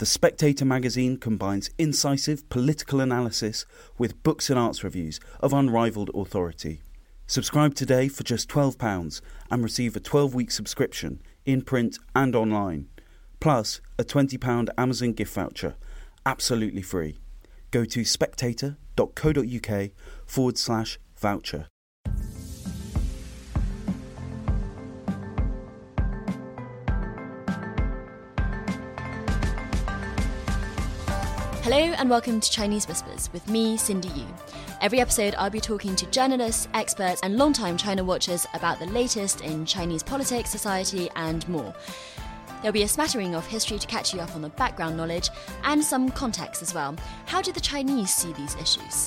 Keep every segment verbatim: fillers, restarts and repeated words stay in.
The Spectator magazine combines incisive political analysis with books and arts reviews of unrivalled authority. Subscribe today for just twelve pounds and receive a twelve-week subscription in print and online, plus a twenty pounds Amazon gift voucher, absolutely free. Go to spectator.co.uk forward slash voucher. Hello and welcome to Chinese Whispers with me, Cindy Yu. Every episode I'll be talking to journalists, experts and long-time China watchers about the latest in Chinese politics, society and more. There'll be a smattering of history to catch you up on the background knowledge and some context as well. How do the Chinese see these issues?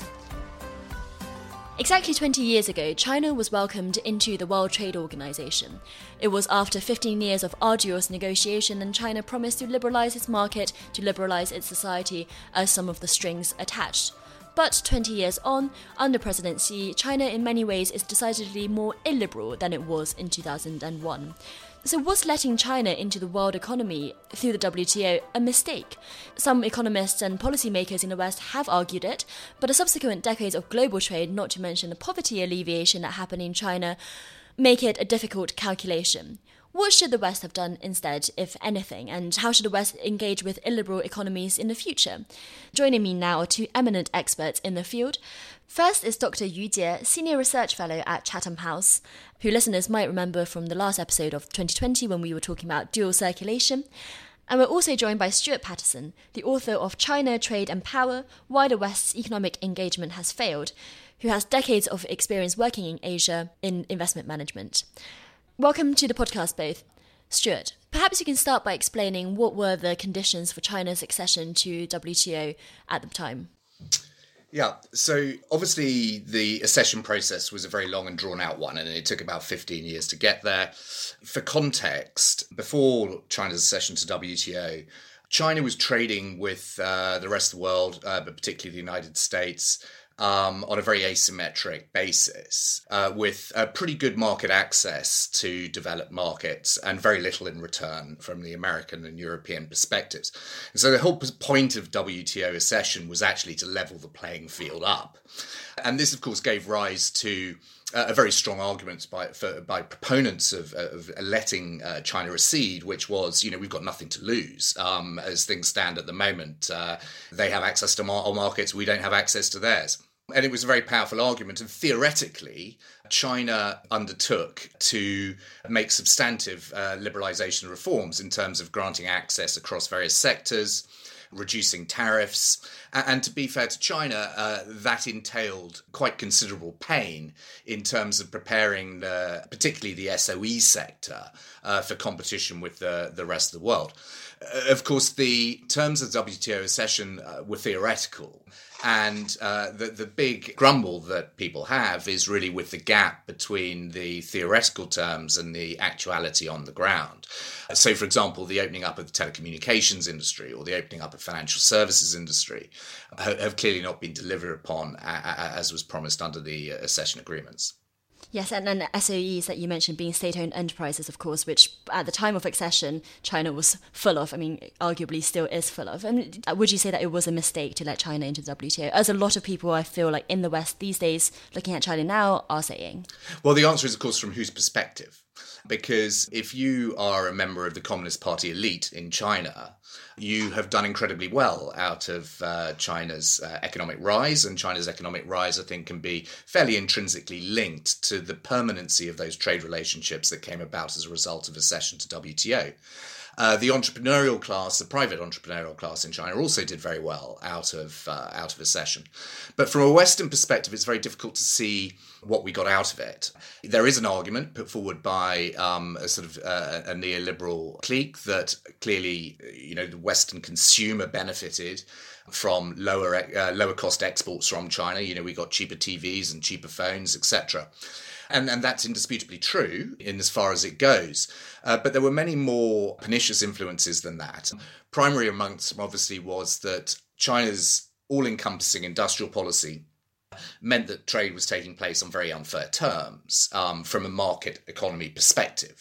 Exactly twenty years ago, China was welcomed into the World Trade Organization. It was after fifteen years of arduous negotiation, and China promised to liberalize its market, to liberalize its society, as some of the strings attached. But twenty years on, under President Xi, China in many ways is decidedly more illiberal than it was in two thousand one. So was letting China into the world economy through the W T O a mistake? Some economists and policymakers in the West have argued it, but the subsequent decades of global trade, not to mention the poverty alleviation that happened in China, make it a difficult calculation. What should the West have done instead, if anything, and how should the West engage with illiberal economies in the future? Joining me now are two eminent experts in the field. First is Doctor Yu Jie, Senior Research Fellow at Chatham House, who listeners might remember from the last episode of twenty twenty when we were talking about dual circulation. And we're also joined by Stuart Patterson, the author of China, Trade and Power, Why the West's Economic Engagement Has Failed, who has decades of experience working in Asia in investment management. Welcome to the podcast, both. Stuart, perhaps you can start by explaining what were the conditions for China's accession to W T O at the time. Yeah, so obviously the accession process was a very long and drawn out one, and it took about fifteen years to get there. For context, before China's accession to W T O, China was trading with uh, the rest of the world, uh, but particularly the United States, Um, on a very asymmetric basis, uh, with a pretty good market access to developed markets and very little in return from the American and European perspectives. And so the whole point of W T O accession was actually to level the playing field up. And this, of course, gave rise to uh, a very strong argument by for, by proponents of, of letting uh, China recede, which was, you know, we've got nothing to lose. Um, as things stand at the moment, uh, they have access to our markets, we don't have access to theirs. And it was a very powerful argument. And theoretically, China undertook to make substantive uh, liberalisation reforms in terms of granting access across various sectors, reducing tariffs. And to be fair to China, uh, that entailed quite considerable pain in terms of preparing the, particularly the S O E sector uh, for competition with the, the rest of the world. Uh, of course, the terms of W T O accession uh, were theoretical. And uh, the, the big grumble that people have is really with the gap between the theoretical terms and the actuality on the ground. So, for example, the opening up of the telecommunications industry or the opening up of financial services industry have, have clearly not been delivered upon as was promised under the accession agreements. Yes, and then S O Es that you mentioned being state-owned enterprises, of course, which at the time of accession, China was full of, I mean, arguably still is full of. I mean, would you say that it was a mistake to let China into the W T O? As a lot of people, I feel like in the West these days, looking at China now, are saying. Well, the answer is, of course, from whose perspective? Because if you are a member of the Communist Party elite in China, you have done incredibly well out of uh, China's uh, economic rise, and China's economic rise, I think, can be fairly intrinsically linked to the permanency of those trade relationships that came about as a result of accession to W T O. Uh, the entrepreneurial class, the private entrepreneurial class in China also did very well out of uh, out of accession. But from a Western perspective, it's very difficult to see what we got out of it. There is an argument put forward by um, a sort of uh, a neoliberal clique that clearly, you know, the Western consumer benefited from lower uh, lower cost exports from China. You know, we got cheaper T Vs and cheaper phones, et cetera. And, and that's indisputably true in as far as it goes. Uh, but there were many more pernicious influences than that. Primary amongst them, obviously, was that China's all-encompassing industrial policy meant that trade was taking place on very unfair terms um, from a market economy perspective.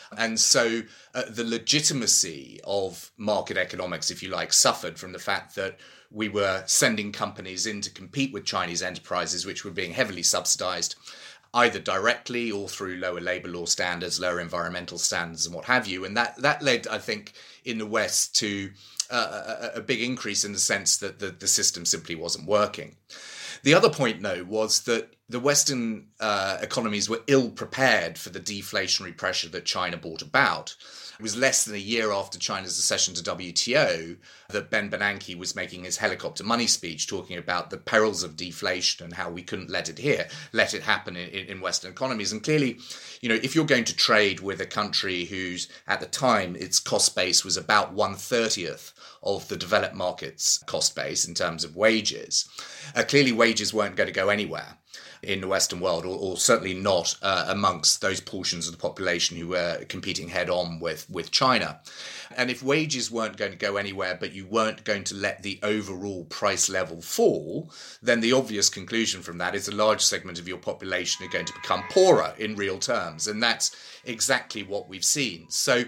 And so uh, the legitimacy of market economics, if you like, suffered from the fact that we were sending companies in to compete with Chinese enterprises, which were being heavily subsidized, either directly or through lower labor law standards, lower environmental standards, and what have you. And that, that led, I think, in the West to uh, a, a big increase in the sense that the, the system simply wasn't working. The other point, though, was that the Western uh, economies were ill prepared for the deflationary pressure that China brought about. It was less than a year after China's accession to W T O that Ben Bernanke was making his helicopter money speech, talking about the perils of deflation and how we couldn't let it here, let it happen in, in Western economies. And clearly, you know, if you're going to trade with a country whose, at the time, its cost base was about one thirtieth of the developed market's cost base in terms of wages, uh, clearly wages weren't going to go anywhere in the Western world, or, or certainly not uh, amongst those portions of the population who were competing head on with, with China. And if wages weren't going to go anywhere, but you weren't going to let the overall price level fall, then the obvious conclusion from that is a large segment of your population are going to become poorer in real terms. And that's exactly what we've seen. So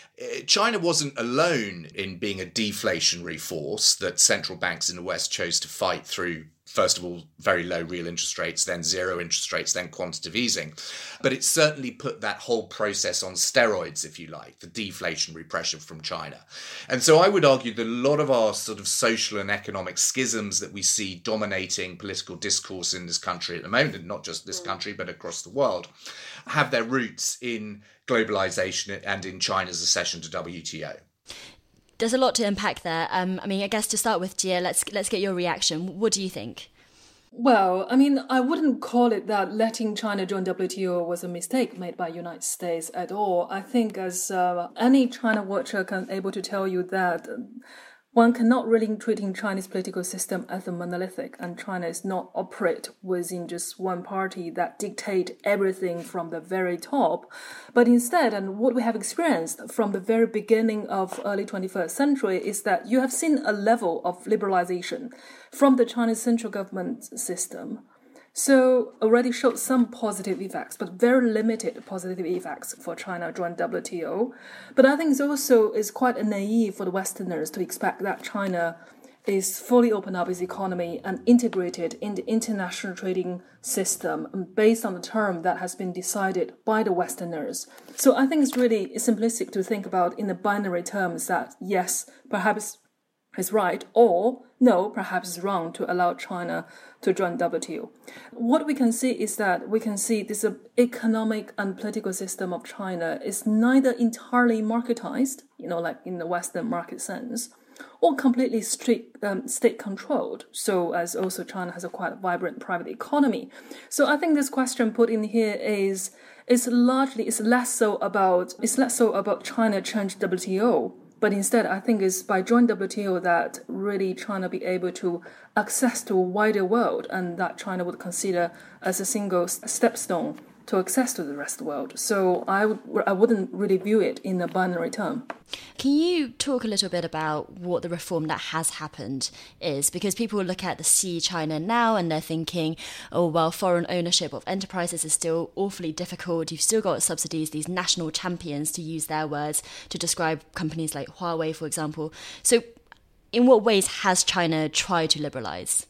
China wasn't alone in being a deflationary force that central banks in the West chose to fight through, first of all, very low real interest rates, then zero interest rates, then quantitative easing. But it certainly put that whole process on steroids, if you like, the deflationary pressure from China. And so I would argue that a lot of our sort of social and economic schisms that we see dominating political discourse in this country at the moment, and not just this country, but across the world, have their roots in globalization and in China's accession to W T O. There's a lot to unpack there. Um, I mean, I guess to start with, Jia, let's let's get your reaction. What do you think? Well, I mean, I wouldn't call it that letting China join W T O was a mistake made by the United States at all. I think as uh, any China watcher can able to tell you that one cannot really treating Chinese political system as a monolithic, and China is not operate within just one party that dictate everything from the very top. But instead, and what we have experienced from the very beginning of early twenty-first century is that you have seen a level of liberalization from the Chinese central government system. So already showed some positive effects, but very limited positive effects for China join W T O. But I think it's also is quite naive for the Westerners to expect that China is fully open up its economy and integrated in the international trading system based on the term that has been decided by the Westerners. So I think it's really simplistic to think about in the binary terms that yes, perhaps is right, or no, perhaps it's wrong to allow China to join W T O. What we can see is that we can see this economic and political system of China is neither entirely marketized, you know, like in the Western market sense, or completely strict um, state-controlled. So as also China has a quite vibrant private economy. So I think this question put in here is is largely is less so about it's less so about China change W T O. But instead, I think it's by joining W T O that really China be able to access to a wider world, and that China would consider as a single stepstone to access to the rest of the world. So I would I wouldn't really view it in a binary term. Can you talk a little bit about what the reform that has happened is? Because people look at the See China now and they're thinking, oh, well, foreign ownership of enterprises is still awfully difficult. You've still got subsidies, these national champions, to use their words, to describe companies like Huawei, for example. So in what ways has China tried to liberalize?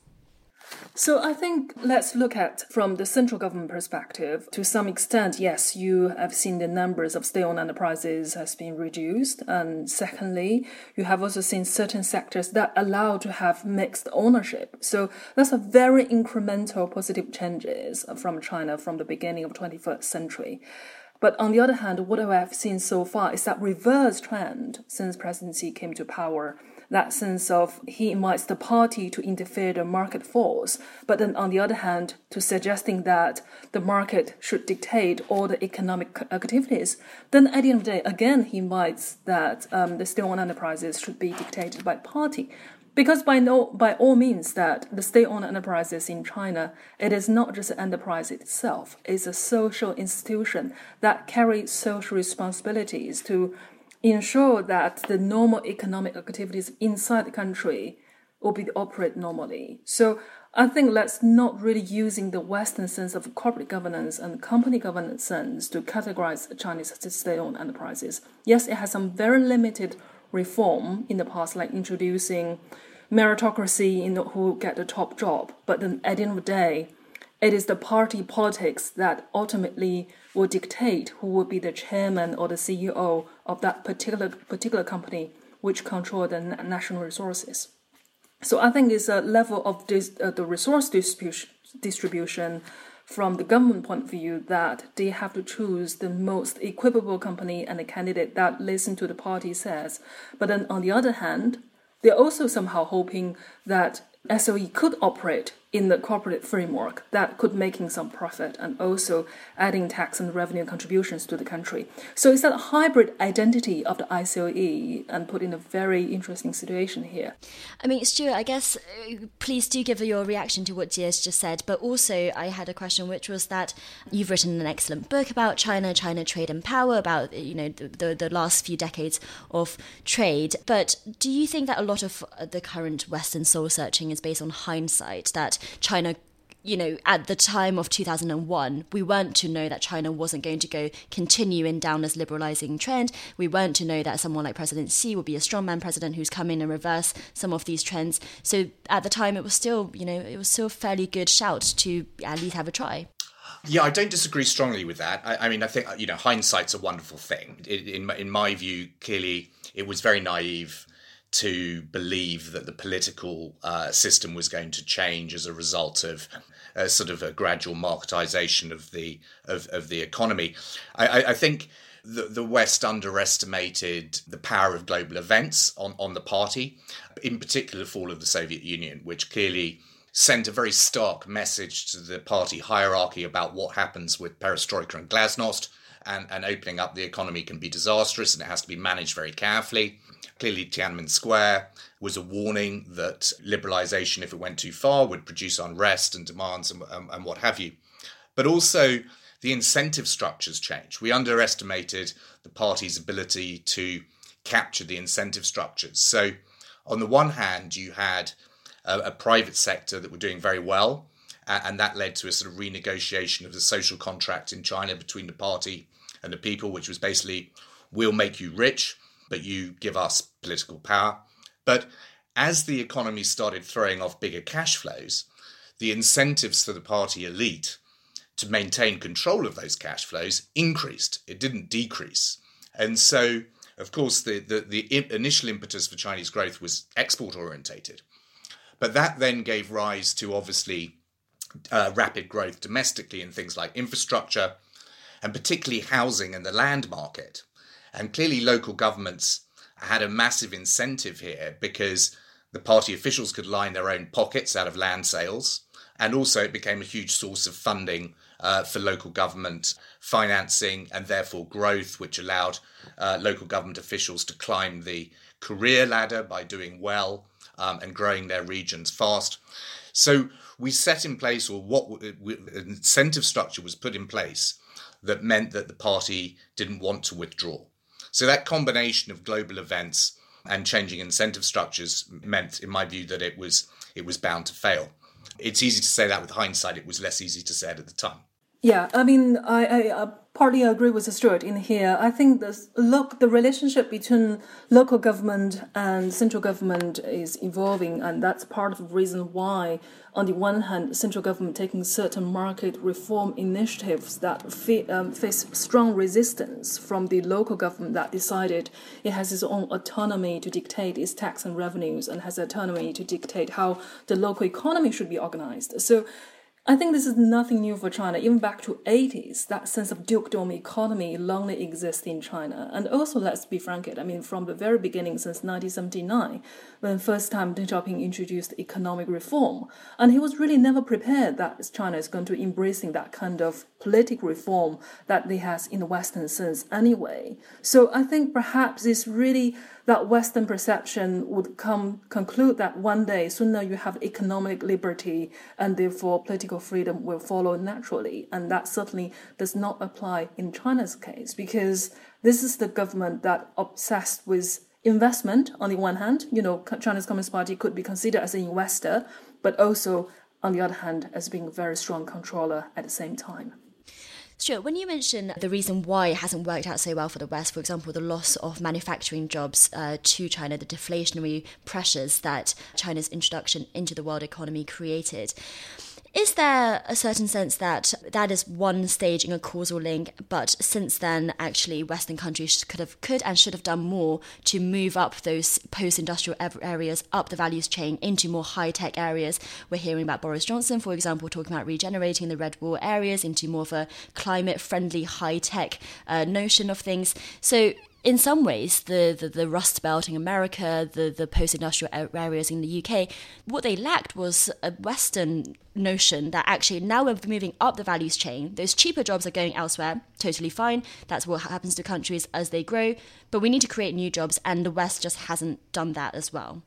So I think let's look at from the central government perspective. To some extent, yes, you have seen the numbers of state-owned enterprises has been reduced. And secondly, you have also seen certain sectors that allow to have mixed ownership. So that's a very incremental positive changes from China from the beginning of the twenty-first century. But on the other hand, what I have seen so far is that reverse trend since President Xi came to power. That sense of he invites the party to interfere the market force, but then on the other hand, to suggesting that the market should dictate all the economic activities, then at the end of the day, again, he invites that um, the state-owned enterprises should be dictated by party. Because by no, by all means that the state-owned enterprises in China, it is not just an enterprise itself, it's a social institution that carries social responsibilities to ensure that the normal economic activities inside the country will be operate normally. So I think let's not really using the Western sense of corporate governance and company governance sense to categorize Chinese state-owned enterprises. Yes, it has some very limited reform in the past, like introducing meritocracy in the, who get the top job. But then at the end of the day, it is the party politics that ultimately will dictate who will be the chairman or the C E O of that particular particular company, which control the na- national resources. So I think it's a level of this, uh, the resource distribution, distribution from the government point of view that they have to choose the most equipable company and the candidate that listen to the party says. But then on the other hand, they're also somehow hoping that S O E could operate in the corporate framework that could making some profit and also adding tax and revenue contributions to the country. So it's that hybrid identity of the I C O E and put in a very interesting situation here. I mean, Stuart, I guess, uh, please do give your reaction to what Jia's just said, but also I had a question, which was that you've written an excellent book about China, China Trade and Power, about, you know, the, the, the last few decades of trade. But do you think that a lot of the current Western soul searching is based on hindsight, that China, you know, at the time of two thousand one, we weren't to know that China wasn't going to go continue in down this liberalizing trend. We weren't to know that someone like President Xi would be a strongman president who's come in and reverse some of these trends. So at the time, it was still, you know, it was still a fairly good shout to at least have a try. Yeah, I don't disagree strongly with that. I, I mean, I think, you know, hindsight's a wonderful thing. In, in, in my view, clearly, it was very naive to believe that the political uh, system was going to change as a result of uh, sort of a gradual marketization of the of, of the economy. I, I, I think the, the West underestimated the power of global events on, on the party, in particular the fall of the Soviet Union, which clearly sent a very stark message to the party hierarchy about what happens with perestroika and glasnost, and, and opening up the economy can be disastrous and it has to be managed very carefully. Clearly, Tiananmen Square was a warning that liberalisation, if it went too far, would produce unrest and demands and, and, and what have you. But also, the incentive structures changed. We underestimated the party's ability to capture the incentive structures. So, on the one hand, you had a, a private sector that were doing very well, uh, and that led to a sort of renegotiation of the social contract in China between the party and the people, which was basically, we'll make you rich, but you give us political power. But as the economy started throwing off bigger cash flows, the incentives for the party elite to maintain control of those cash flows increased. It didn't decrease. And so, of course, the, the, the initial impetus for Chinese growth was export orientated. But that then gave rise to, obviously, uh, rapid growth domestically in things like infrastructure, and particularly housing and the land market. And clearly local governments had a massive incentive here because the party officials could line their own pockets out of land sales. And also it became a huge source of funding uh, for local government financing and therefore growth, which allowed uh, local government officials to climb the career ladder by doing well um, and growing their regions fast. So we set in place, or what an incentive structure was put in place that meant that the party didn't want to withdraw. So that combination of global events and changing incentive structures meant, in my view, that it was it was bound to fail. It's easy to say that with hindsight. It was less easy to say it at the time. Yeah, I mean, I, I, I partly agree with Stuart in here. I think this, look, the relationship between local government and central government is evolving, and that's part of the reason why, on the one hand, central government taking certain market reform initiatives that fe- um, face strong resistance from the local government that decided it has its own autonomy to dictate its tax and revenues and has autonomy to dictate how the local economy should be organized. So I think this is nothing new for China. Even back to eighties, that sense of dukedom economy longly exists in China. And also, let's be frank, I mean, from the very beginning, since nineteen seventy-nine, when first time Deng Xiaoping introduced economic reform, and he was really never prepared that China is going to embracing that kind of political reform that they has in the Western sense anyway. So I think perhaps it's really that Western perception would come conclude that one day sooner you have economic liberty and therefore political freedom will follow naturally. And that certainly does not apply in China's case, because this is the government that obsessed with investment on the one hand, you know, China's Communist Party could be considered as an investor, but also on the other hand as being a very strong controller at the same time. Stuart, when you mention the reason why it hasn't worked out so well for the West, for example, the loss of manufacturing jobs uh, to China, the deflationary pressures that China's introduction into the world economy created, is there a certain sense that that is one stage in a causal link, but since then, actually, Western countries could have, could and should have done more to move up those post-industrial areas, up the values chain into more high-tech areas? We're hearing about Boris Johnson, for example, talking about regenerating the Red Wall areas into more of a climate-friendly, high-tech uh, notion of things. So in some ways, the, the, the Rust Belt in America, the, the post-industrial areas in the U K, what they lacked was a Western notion that actually now we're moving up the values chain. Those cheaper jobs are going elsewhere, totally fine. That's what happens to countries as they grow. But we need to create new jobs, and the West just hasn't done that as well.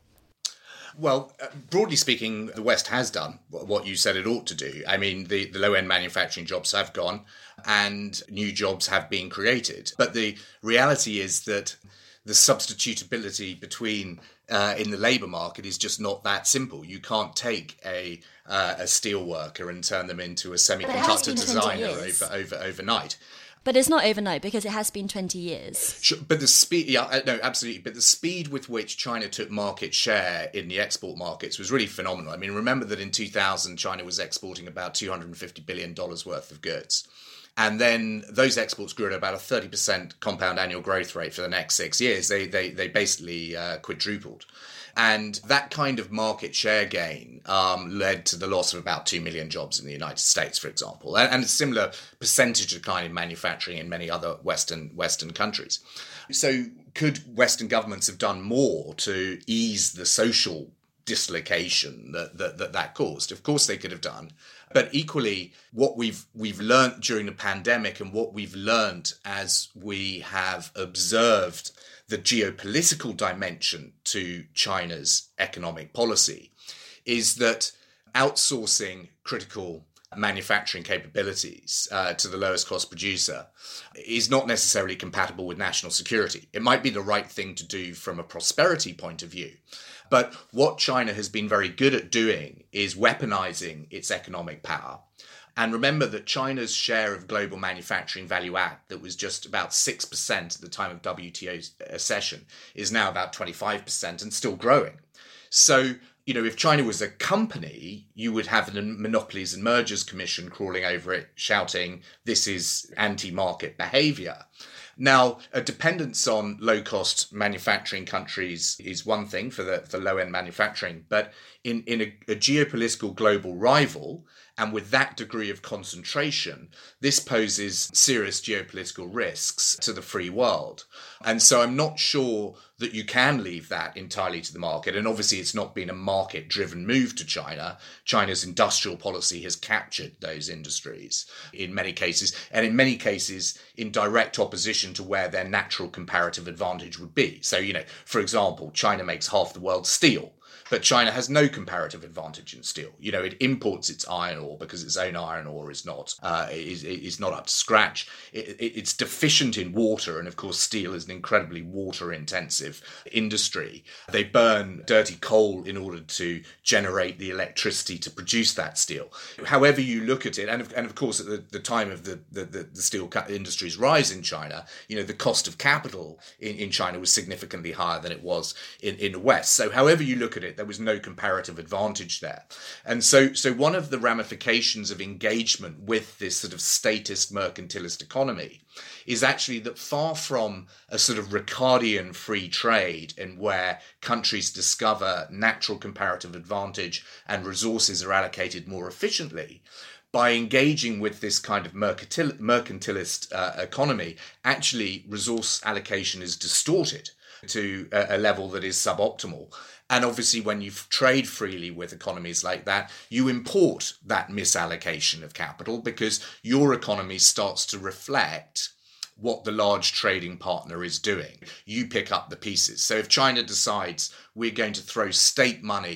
Well, uh, broadly speaking, the West has done what you said it ought to do. I mean, the, the low-end manufacturing jobs have gone and new jobs have been created. But the reality is that the substitutability between uh, in the labour market is just not that simple. You can't take a uh, a steel worker and turn them into a semiconductor designer over, over overnight. But it's not overnight, because it has been twenty years. Sure, but the speed, yeah, no, absolutely. But the speed with which China took market share in the export markets was really phenomenal. I mean, remember that in two thousand, China was exporting about two hundred fifty billion dollars worth of goods. And then those exports grew at about a thirty percent compound annual growth rate for the next six years. They they they basically uh, quadrupled. And that kind of market share gain um, led to the loss of about two million jobs in the United States, for example, and, and a similar percentage decline in manufacturing in many other Western Western countries. So could Western governments have done more to ease the social dislocation that that, that, that caused? Of course they could have done. But equally, what we've we've learned during the pandemic and what we've learned as we have observed the geopolitical dimension to China's economic policy is that outsourcing critical manufacturing capabilities uh, to the lowest cost producer is not necessarily compatible with national security. It might be the right thing to do from a prosperity point of view. But what China has been very good at doing is weaponizing its economic power. And remember that China's share of global manufacturing value add, that was just about six percent at the time of W T O's accession, is now about twenty-five percent and still growing. So, you know, if China was a company, you would have the Monopolies and Mergers Commission crawling over it, shouting, this is anti-market behavior. Now, a dependence on low-cost manufacturing countries is one thing for the for low-end manufacturing, but in, in a, a geopolitical global rival, and with that degree of concentration, this poses serious geopolitical risks to the free world. And so I'm not sure that you can leave that entirely to the market. And obviously, it's not been a market-driven move to China. China's industrial policy has captured those industries in many cases, and in many cases in direct opposition to where their natural comparative advantage would be. So, you know, for example, China makes half the world's steel. But China has no comparative advantage in steel. You know, it imports its iron ore because its own iron ore is not uh, is is not up to scratch. It, it, it's deficient in water, and of course, steel is an incredibly water-intensive industry. They burn dirty coal in order to generate the electricity to produce that steel. However you look at it, and of, and of course, at the, the time of the, the, the steel industry's rise in China, you know, the cost of capital in, in China was significantly higher than it was in, in the West. So however you look at it, there was no comparative advantage there. And so so one of the ramifications of engagement with this sort of statist mercantilist economy is actually that far from a sort of Ricardian free trade in where countries discover natural comparative advantage and resources are allocated more efficiently, by engaging with this kind of mercantil- mercantilist uh, economy, actually resource allocation is distorted to a, a level that is suboptimal. And obviously, when you trade freely with economies like that, you import that misallocation of capital because your economy starts to reflect what the large trading partner is doing. You pick up the pieces. So if China decides we're going to throw state money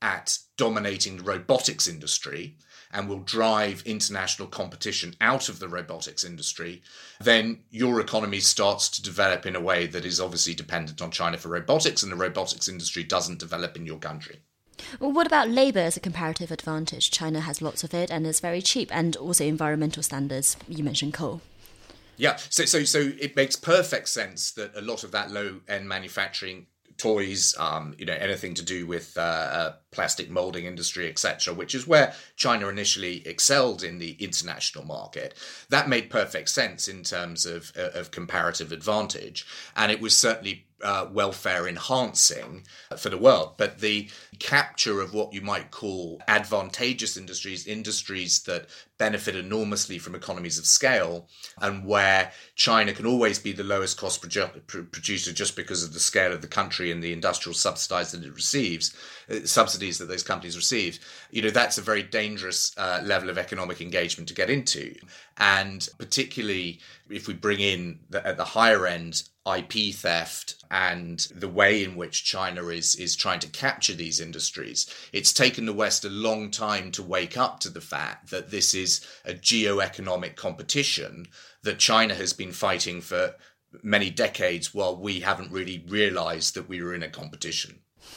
at dominating the robotics industry and will drive international competition out of the robotics industry, then your economy starts to develop in a way that is obviously dependent on China for robotics, and the robotics industry doesn't develop in your country. Well, what about labour as a comparative advantage? China has lots of it and is very cheap, and also environmental standards. You mentioned coal. Yeah, so so so it makes perfect sense that a lot of that low-end manufacturing, toys, um, you know, anything to do with uh, uh, plastic molding industry, et cetera, which is where China initially excelled in the international market. That made perfect sense in terms of uh, of comparative advantage, and it was certainly uh, welfare enhancing for the world. But the capture of what you might call advantageous industries, industries that benefit enormously from economies of scale, and where China can always be the lowest cost produ- producer just because of the scale of the country and the industrial subsidies that it receives, uh, subsidies that those companies receive, you know, that's a very dangerous uh, level of economic engagement to get into. And particularly if we bring in the, at the higher end I P theft and the way in which China is is trying to capture these industries, it's taken the West a long time to wake up to the fact that this is a geo-economic competition that China has been fighting for many decades, while we haven't really realized that we were in a competition.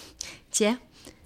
Yeah.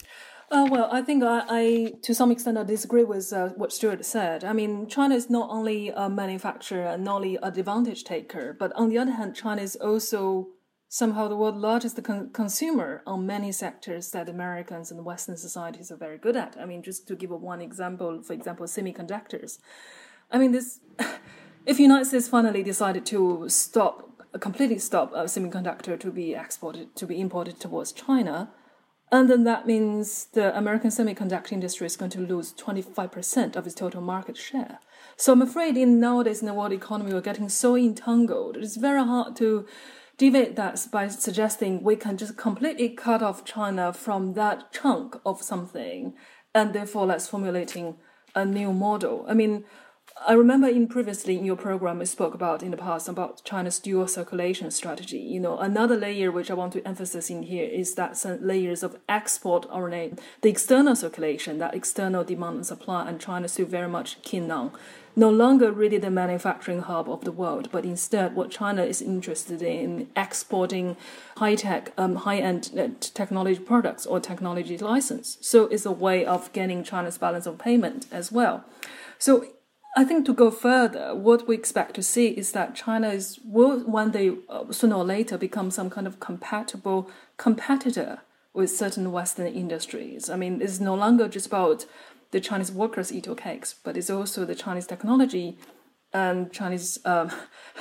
Uh, well, I think I, I, to some extent, I disagree with uh, what Stuart said. I mean, China is not only a manufacturer and not only an advantage taker, but on the other hand, China is also somehow the world's largest con- consumer on many sectors that Americans and Western societies are very good at. I mean, just to give one example, for example, semiconductors. I mean, this, if the United States finally decided to stop, completely stop a semiconductor to be exported, to be imported towards China, and then that means the American semiconductor industry is going to lose twenty-five percent of its total market share. So I'm afraid in nowadays in the world economy, we're getting so entangled. It's very hard to deviate that by suggesting we can just completely cut off China from that chunk of something, and therefore let's formulating a new model. I mean, I remember in previously in your program, we spoke about in the past about China's dual circulation strategy. You know, another layer which I want to emphasize in here is that some layers of export oriented, the external circulation, that external demand and supply, and China is still very much keen on. No longer really the manufacturing hub of the world, but instead what China is interested in exporting high-tech, um, high-end technology products or technology license. So it's a way of getting China's balance of payment as well. So I think to go further, what we expect to see is that China is will one day, uh, sooner or later, become some kind of compatible competitor with certain Western industries. I mean, it's no longer just about the Chinese workers eat your cakes, but it's also the Chinese technology and Chinese um,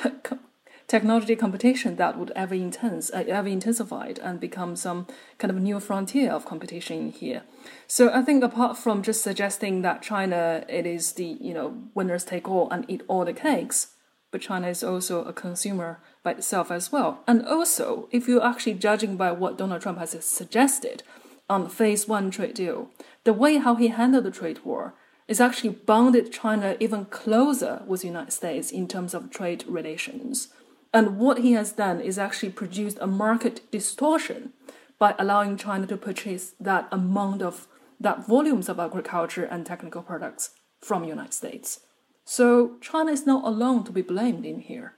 technology competition that would ever intense, uh, ever intensified and become some kind of new frontier of competition here. So I think apart from just suggesting that China, it is the, you know, winners take all and eat all the cakes, but China is also a consumer by itself as well. And also, if you're actually judging by what Donald Trump has suggested on the phase one trade deal, the way how he handled the trade war is actually bounded China even closer with the United States in terms of trade relations. And what he has done is actually produced a market distortion by allowing China to purchase that amount of, that volumes of agriculture and technical products from the United States. So China is not alone to be blamed in here.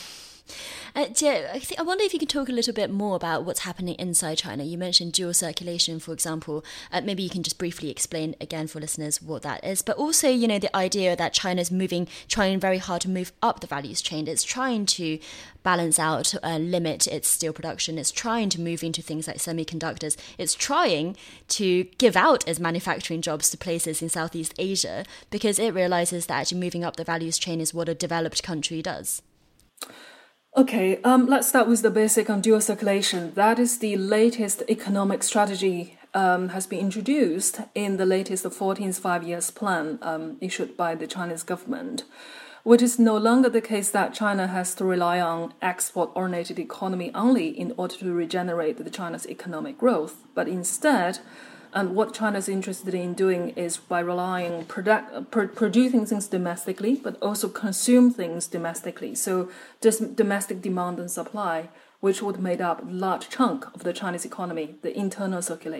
Uh, Jie, I, think, I wonder if you could talk a little bit more about what's happening inside China. You mentioned dual circulation, for example. Uh, maybe you can just briefly explain again for listeners what that is. But also, you know, the idea that China's moving, trying very hard to move up the values chain. It's trying to balance out, uh, limit its steel production. It's trying to move into things like semiconductors. It's trying to give out its manufacturing jobs to places in Southeast Asia because it realizes that actually moving up the values chain is what a developed country does. Okay, um, let's start with the basic on dual circulation. That is the latest economic strategy um, has been introduced in the latest fourteenth five-year plan um, issued by the Chinese government, which is no longer the case that China has to rely on export-oriented economy only in order to regenerate the China's economic growth, but instead, and what China is interested in doing is by relying product, pr- producing things domestically, but also consume things domestically. So just domestic demand and supply, which would make up a large chunk of the Chinese economy, the internal circulation.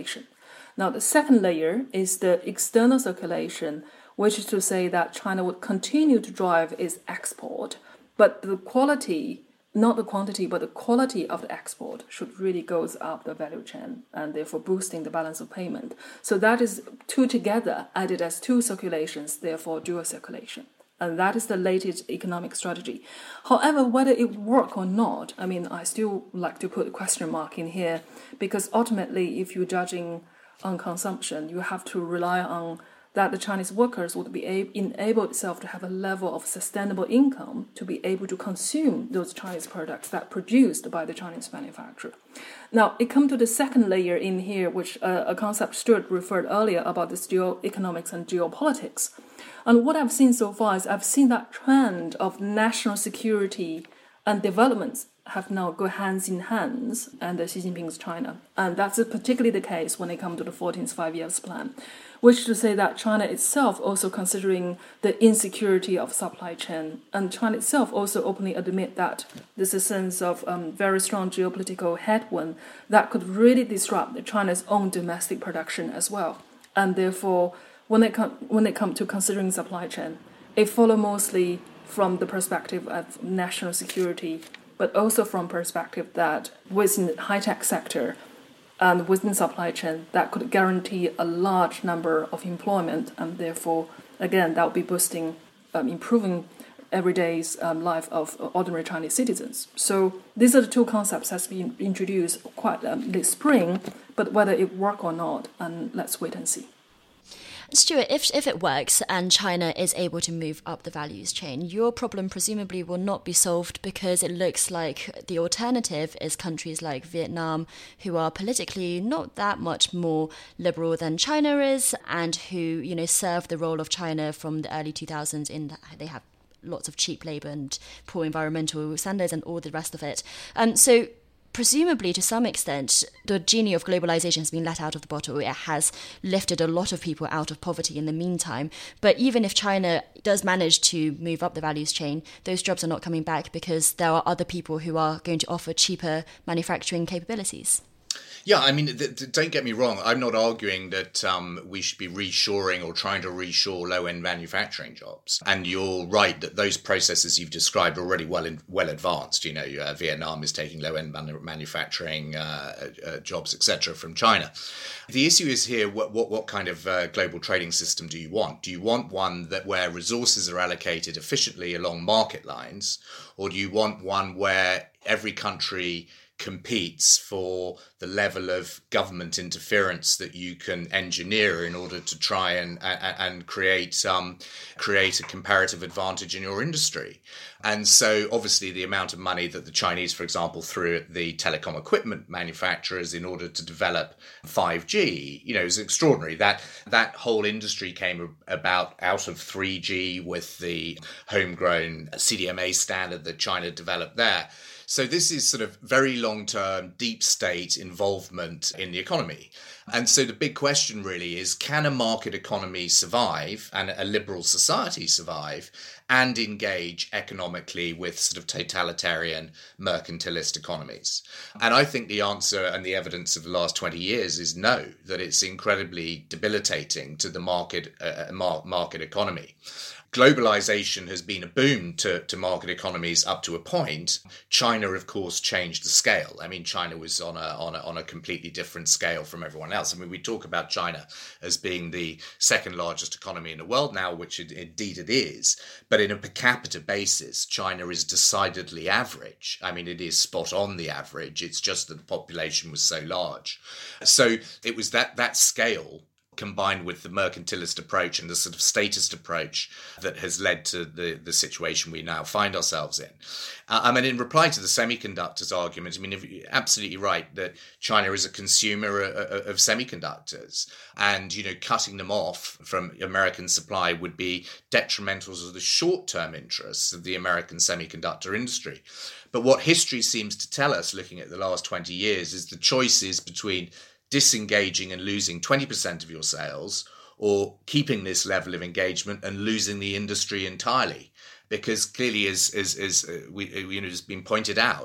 Now, the second layer is the external circulation, which is to say that China would continue to drive its export, but the quality, not the quantity, but the quality of the export should really goes up the value chain and therefore boosting the balance of payment. So that is two together added as two circulations, therefore dual circulation. And that is the latest economic strategy. However, whether it work or not, I mean, I still like to put a question mark in here, because ultimately, if you're judging on consumption, you have to rely on that the Chinese workers would be able, enable itself to have a level of sustainable income to be able to consume those Chinese products that are produced by the Chinese manufacturer. Now, it comes to the second layer in here, which uh, a concept Stuart referred earlier about this geoeconomics and geopolitics. And what I've seen so far is I've seen that trend of national security and developments have now go hands in hands under Xi Jinping's China. And that's particularly the case when it comes to the fourteenth Five-Year Plan, which is to say that China itself also considering the insecurity of supply chain, and China itself also openly admit that there's a sense of um, very strong geopolitical headwind that could really disrupt China's own domestic production as well. And therefore, when it, com- when it comes to considering supply chain, it follows mostly from the perspective of national security, but also from perspective that within the high-tech sector and within supply chain, that could guarantee a large number of employment, and therefore, again, that would be boosting, um, improving everyday's um, life of ordinary Chinese citizens. So these are the two concepts that's been introduced quite um, this spring, but whether it work or not, and let's wait and see. Stuart, if if it works and China is able to move up the values chain, your problem presumably will not be solved, because it looks like the alternative is countries like Vietnam, who are politically not that much more liberal than China is, and who, you know, serve the role of China from the early two thousands in that they have lots of cheap labour and poor environmental standards and all the rest of it. Um, so presumably, to some extent, the genie of globalization has been let out of the bottle. It has lifted a lot of people out of poverty in the meantime. But even if China does manage to move up the values chain, those jobs are not coming back because there are other people who are going to offer cheaper manufacturing capabilities. Yeah, I mean, th- th- don't get me wrong. I'm not arguing that um, we should be reshoring or trying to reshore low-end manufacturing jobs. And you're right that those processes you've described are already well in, well advanced. You know, uh, Vietnam is taking low-end man- manufacturing uh, uh, jobs, et cetera, from China. The issue is here: what what, what kind of uh, global trading system do you want? Do you want one that where resources are allocated efficiently along market lines, or do you want one where every country competes for the level of government interference that you can engineer in order to try and and, and create um, create a comparative advantage in your industry? And so obviously the amount of money that the Chinese, for example, threw at the telecom equipment manufacturers in order to develop five G, you know, is extraordinary. That that whole industry came about out of three G with the homegrown C D M A standard that China developed there. So this is sort of very long-term, deep state involvement in the economy. And so the big question really is, can a market economy survive and a liberal society survive and engage economically with sort of totalitarian mercantilist economies? And I think the answer and the evidence of the last twenty years is no, that it's incredibly debilitating to the market uh, market economy. Globalization has been a boon to, to market economies up to a point. China, of course, changed the scale. I mean, China was on a, on a on a completely different scale from everyone else. I mean, we talk about China as being the second largest economy in the world now, which it, indeed it is. But in a per capita basis, China is decidedly average. I mean, it is spot on the average. It's just that the population was so large. So it was that that scale combined with the mercantilist approach and the sort of statist approach that has led to the, the situation we now find ourselves in. Uh, I mean, in reply to the semiconductors argument, I mean, you're absolutely right that China is a consumer of, of semiconductors, and, you know, cutting them off from American supply would be detrimental to the short-term interests of the American semiconductor industry. But what history seems to tell us, looking at the last twenty years, is the choice is between disengaging and losing twenty percent of your sales, or keeping this level of engagement and losing the industry entirely. Because clearly, as as, as uh, we, you know, has been pointed out,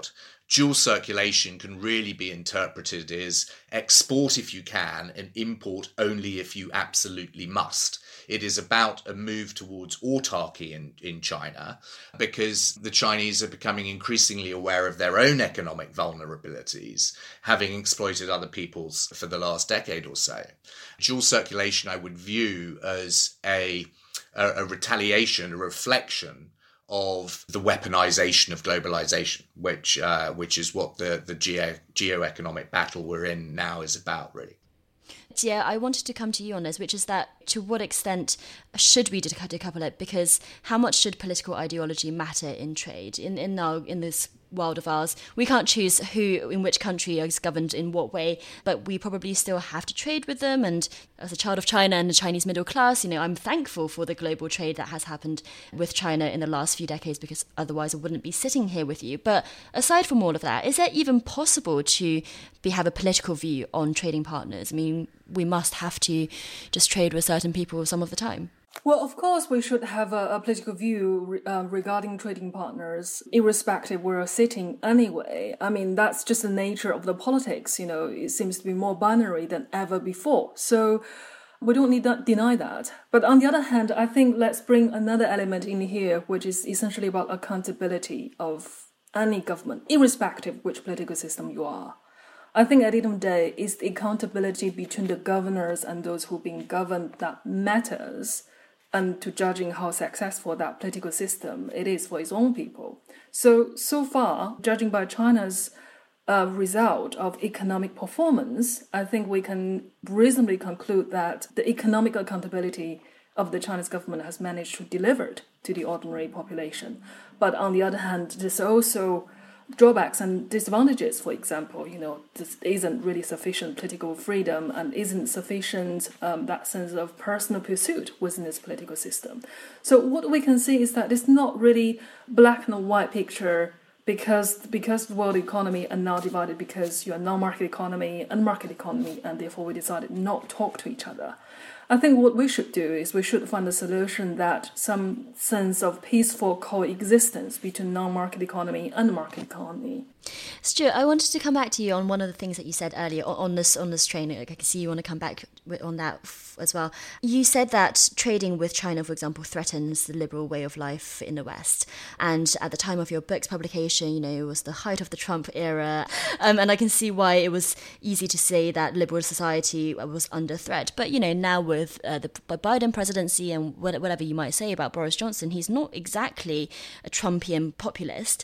Dual circulation can really be interpreted as export if you can and import only if you absolutely must. It is about a move towards autarky in, in China because the Chinese are becoming increasingly aware of their own economic vulnerabilities, having exploited other people's for the last decade or so. Dual circulation I would view as a, a, a retaliation, a reflection of the weaponization of globalization, which uh, which is what the, the geo, geoeconomic battle we're in now is about, really. Yeah, I wanted to come to you on this, which is that to what extent should we decouple it? Because how much should political ideology matter in trade? In in our in this world of ours, we can't choose who in which country is governed in what way, but we probably still have to trade with them. And as a child of China and the Chinese middle class, you know, I'm thankful for the global trade that has happened with China in the last few decades, because otherwise I wouldn't be sitting here with you. But aside from all of that, is it even possible to be have a political view on trading partners? I mean, we must have to just trade with certain people some of the time. Well, of course, we should have a, a political view uh, regarding trading partners, irrespective where we're sitting anyway. I mean, that's just the nature of the politics, you know, it seems to be more binary than ever before. So we don't need to deny that. But on the other hand, I think let's bring another element in here, which is essentially about accountability of any government, irrespective which political system you are. I think at the end of the day, it's the accountability between the governors and those who are being governed that matters, and to judging how successful that political system it is for its own people. So, so far, judging by China's uh, result of economic performance, I think we can reasonably conclude that the economic accountability of the Chinese government has managed to deliver to the ordinary population. But on the other hand, there's also drawbacks and disadvantages. For example, you know, there isn't really sufficient political freedom and isn't sufficient um, that sense of personal pursuit within this political system. So what we can see is that it's not really black and white picture because because the world economy are now divided because you're a non-market economy and market economy, and therefore we decided not to talk to each other. I think what we should do is we should find a solution that some sense of peaceful coexistence between non-market economy and market economy. Stuart, I wanted to come back to you on one of the things that you said earlier on this on this train. I can see you want to come back on that as well. You said that trading with China, for example, threatens the liberal way of life in the West. And at the time of your book's publication, you know, it was the height of the Trump era. Um, and I can see why it was easy to say that liberal society was under threat. But, you know, now with uh, the Biden presidency and whatever you might say about Boris Johnson, he's not exactly a Trumpian populist.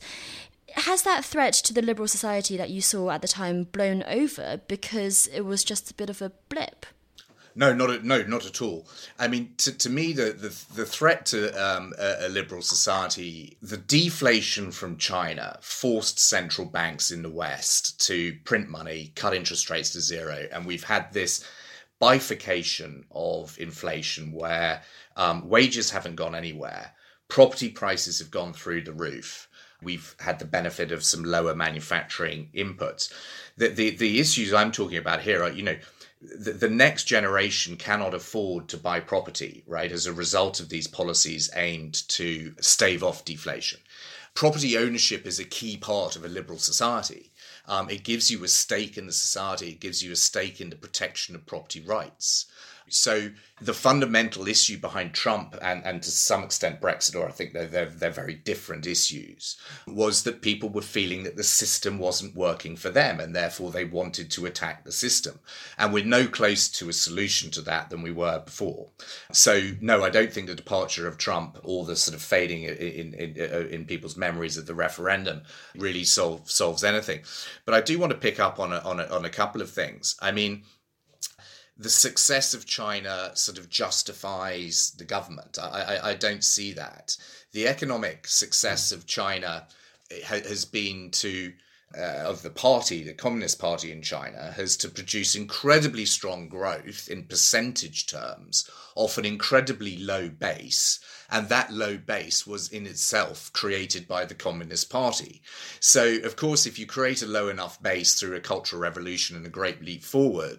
Has that threat to the liberal society that you saw at the time blown over because it was just a bit of a blip? No, not at, no, not at all. I mean, to, to me, the, the the threat to um, a, a liberal society, the deflation from China forced central banks in the West to print money, cut interest rates to zero, and we've had this bifurcation of inflation where um, wages haven't gone anywhere, property prices have gone through the roof. We've had the benefit of some lower manufacturing inputs. The the, the issues I'm talking about here are, you know, the, the next generation cannot afford to buy property, right, as a result of these policies aimed to stave off deflation. Property ownership is a key part of a liberal society. Um, it gives you a stake in the society. It gives you a stake in the protection of property rights. So the fundamental issue behind Trump and, and to some extent Brexit, or I think they're, they're, they're very different issues, was that people were feeling that the system wasn't working for them and therefore they wanted to attack the system. And we're no closer to a solution to that than we were before. So no, I don't think the departure of Trump or the sort of fading in, in, in, in people's memories of the referendum really solve, solves anything. But I do want to pick up on a, on a, on a couple of things. I mean, the success of China sort of justifies the government. I, I, I don't see that. The economic success of China ha- has been to, uh, of the party, the Communist Party in China, has to produce incredibly strong growth in percentage terms off an incredibly low base. And that low base was in itself created by the Communist Party. So, of course, if you create a low enough base through a cultural revolution and a great leap forward,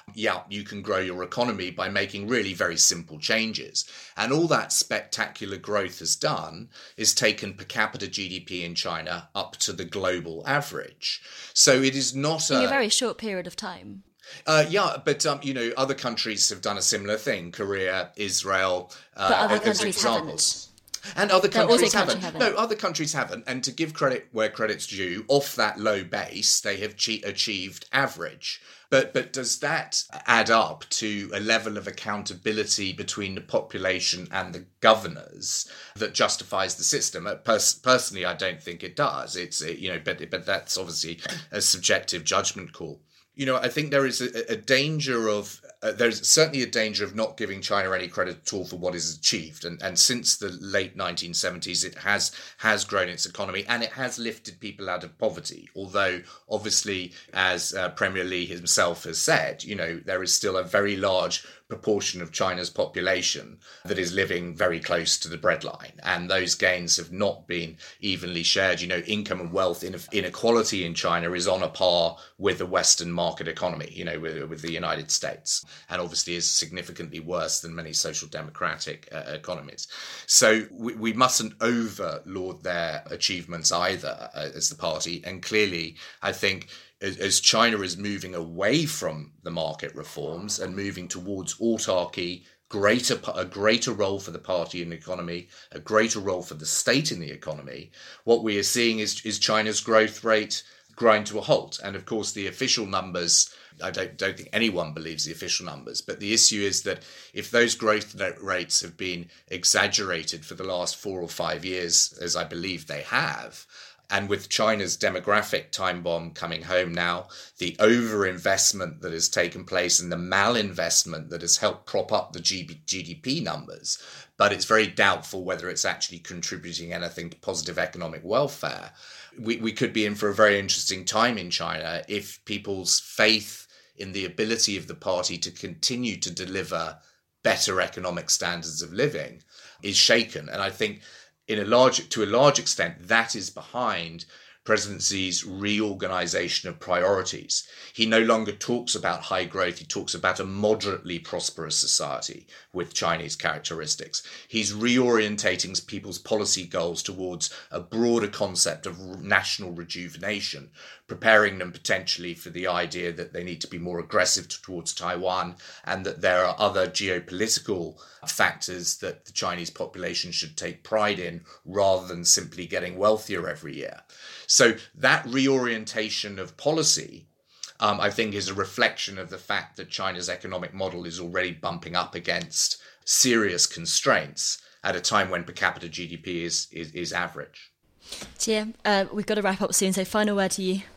yeah, you can grow your economy by making really very simple changes. And all that spectacular growth has done is taken per capita G D P in China up to the global average. So it is not in a, a very short period of time. Uh, yeah, but, um, you know, other countries have done a similar thing. Korea, Israel, uh, but other as countries examples. Haven't. And other no, countries haven't. haven't. No, other countries haven't. And to give credit where credit's due, off that low base, they have che- achieved average. But but does that add up to a level of accountability between the population and the governors that justifies the system? Pers- personally, I don't think it does. It's you know, but but that's obviously a subjective judgment call. You know, I think there is a, a danger of, uh, there's certainly a danger of not giving China any credit at all for what is achieved. And and since the late nineteen seventies, it has has grown its economy and it has lifted people out of poverty. Although, obviously, as uh, Premier Li himself has said, you know, there is still a very large proportion of China's population that is living very close to the breadline. And those gains have not been evenly shared. You know, income and wealth inequality in China is on a par with the Western market economy, you know, with, with the United States, and obviously is significantly worse than many social democratic uh, economies. So we, we mustn't overlord their achievements either uh, as the party. And clearly, I think, as China is moving away from the market reforms and moving towards autarky, greater a greater role for the party in the economy, a greater role for the state in the economy, what we are seeing is, is China's growth rate grind to a halt. And of course, the official numbers, I don't, don't think anyone believes the official numbers, but the issue is that if those growth rates have been exaggerated for the last four or five years, as I believe they have, and with China's demographic time bomb coming home now, the overinvestment that has taken place and the malinvestment that has helped prop up the G D P numbers, but it's very doubtful whether it's actually contributing anything to positive economic welfare. We, we could be in for a very interesting time in China if people's faith in the ability of the party to continue to deliver better economic standards of living is shaken. And I think In a large, to a large extent, that is behind President Xi's reorganization of priorities. He no longer talks about high growth. He talks about a moderately prosperous society with Chinese characteristics. He's reorientating people's policy goals towards a broader concept of national rejuvenation, preparing them potentially for the idea that they need to be more aggressive towards Taiwan and that there are other geopolitical factors that the Chinese population should take pride in rather than simply getting wealthier every year. So that reorientation of policy, um, I think, is a reflection of the fact that China's economic model is already bumping up against serious constraints at a time when per capita G D P is, is, is average. Jie, uh, we've got to wrap up soon, so final word to you.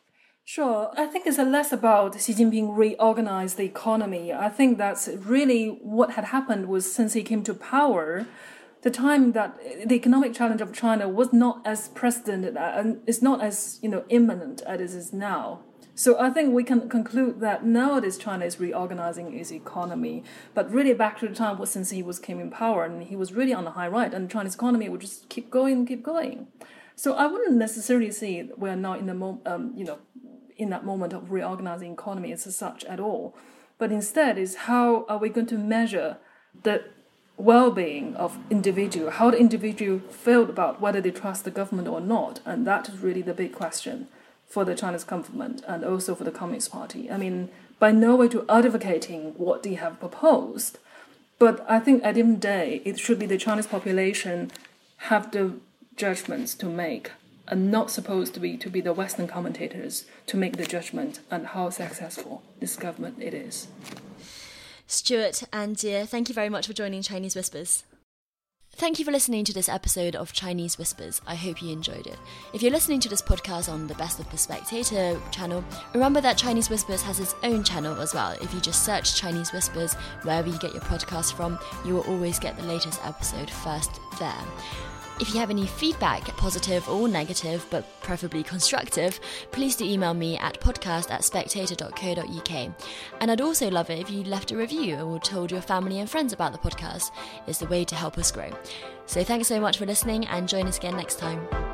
Sure. I think it's less about Xi Jinping reorganize the economy. I think that's really what had happened was since he came to power, the time that the economic challenge of China was not as precedented and it's not as, you know, imminent as it is now. So I think we can conclude that nowadays China is reorganizing its economy, but really back to the time was since he was came in power and he was really on the high right, and Chinese economy would just keep going, keep going. So I wouldn't necessarily say we're now in the mo- um, you know, in that moment of reorganizing economy as such at all, but instead is how are we going to measure the well-being of individual, how the individual feel about whether they trust the government or not, and that is really the big question for the Chinese government and also for the Communist Party. I mean, by no way to advocating what they have proposed, but I think at the end of the day, it should be the Chinese population have the judgments to make, and not supposed to be to be the Western commentators to make the judgment on how successful this government it is. Stuart and Jie, thank you very much for joining Chinese Whispers. Thank you for listening to this episode of Chinese Whispers. I hope you enjoyed it. If you're listening to this podcast on the Best of the Spectator channel, remember that Chinese Whispers has its own channel as well. If you just search Chinese Whispers wherever you get your podcast from, you will always get the latest episode first there. If you have any feedback, positive or negative, but preferably constructive, please do email me at podcast at spectator dot co dot uk. And I'd also love it if you left a review or told your family and friends about the podcast. It's the way to help us grow. So thanks so much for listening and join us again next time.